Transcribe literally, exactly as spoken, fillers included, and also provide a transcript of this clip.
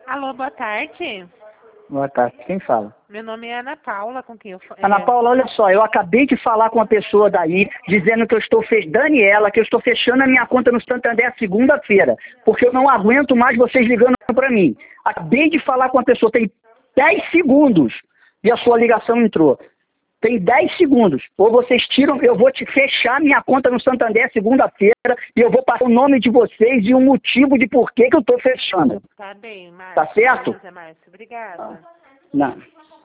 Alô, boa tarde. Boa tarde. Quem fala? Meu nome é Ana Paula, com quem eu falo. Ana Paula, olha só, eu acabei de falar com uma pessoa daí, dizendo que eu estou fechando, Daniela, que eu estou fechando a minha conta no Santander segunda-feira, porque eu não aguento mais vocês ligando para mim. Acabei de falar com uma pessoa, tem dez segundos, e a sua ligação entrou. Tem dez segundos. Ou vocês tiram, eu vou te fechar minha conta no Santander segunda-feira e eu vou passar o nome de vocês e o motivo de por que que eu estou fechando. Tá bem, Márcio. Tá certo? Beleza, Márcio. Obrigada. Não.